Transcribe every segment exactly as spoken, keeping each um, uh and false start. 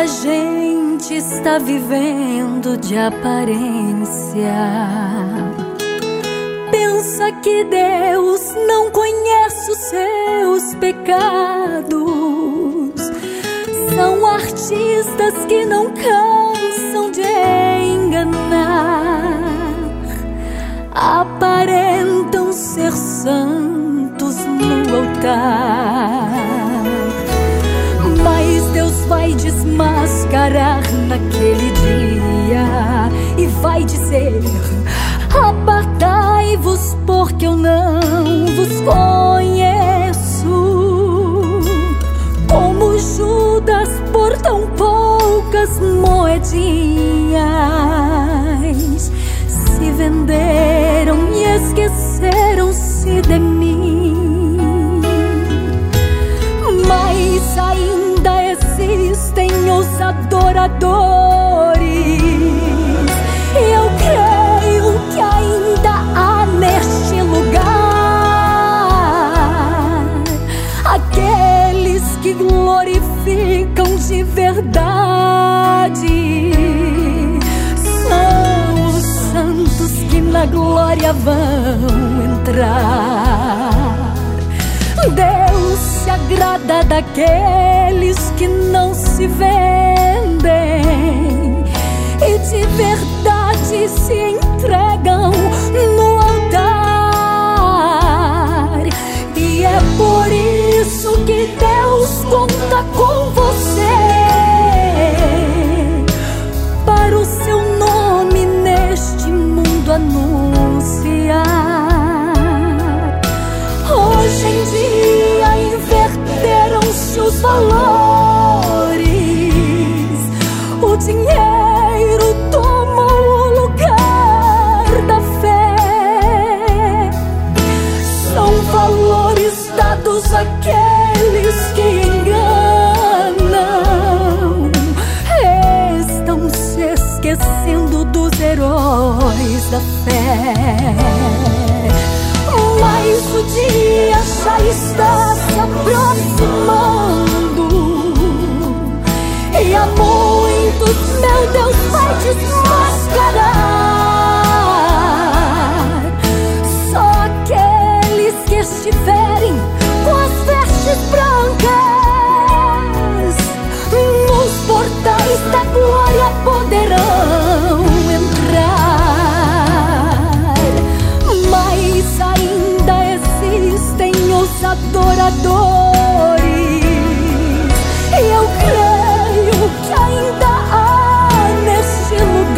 Muita gente está vivendo de aparência. Pensa que Deus não conhece os seus pecados. São artistas que não cansam de enganar. Aparentam ser santos no altar, mas Deus vai desmascarar naquele dia e vai dizer: apartai-vos, porque eu não vos conheço. Como Judas, por tão poucas moedinhas, se venderam e esqueceram-se de mim. Mas ainda existem os adoradores, e eu creio que ainda há neste lugar aqueles que glorificam de verdade. São os santos que na glória vão entrar. Deus se agrada daqueles que não se vendem e de verdade se entregam no altar. E é por isso que Deus conta com você, para o seu nome neste mundo anunciar. Hoje em dia inverteram-se os valores. O dinheiro tomou o lugar da fé. São valores dados àqueles que enganam. Estão se esquecendo dos heróis da fé. Mas o dia já está se aproximando, e há muitos, meu Deus, vai desmascarar. Só aqueles que estiverem com as vestes brancas nos portais da glória poderão entrar. Mas ainda existem os adoradores, e eu creio que ainda há neste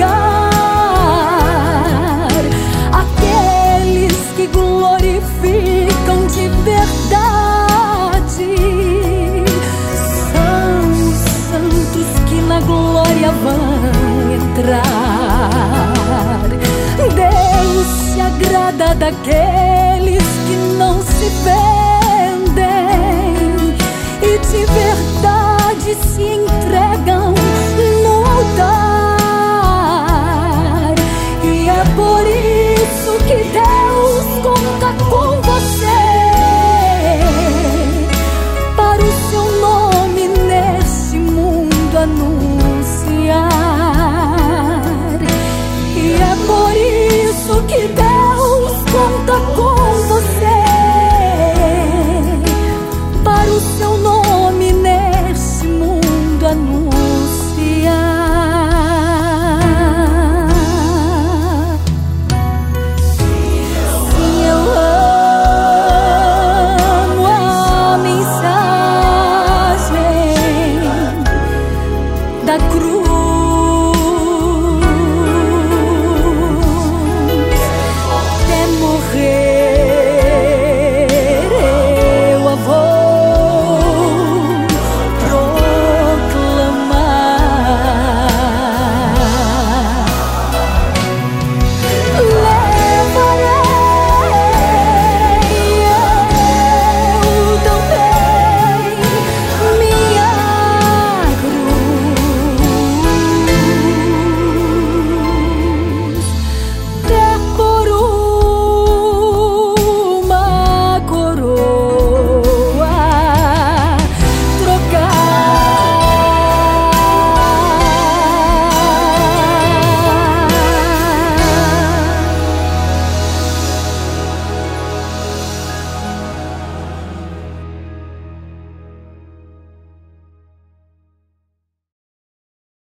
lugar aqueles que glorificam de verdade. São os santos que na glória vão entrar. Deus se agrada daqueles que não se vendem e de verdade se entregam no altar. E é por isso que Deus conta com você, para o seu nome neste mundo anunciar. E é por isso que Deus conta com você, para o seu nome neste mundo anunciar. Sim, eu amo a mensagem da cruz.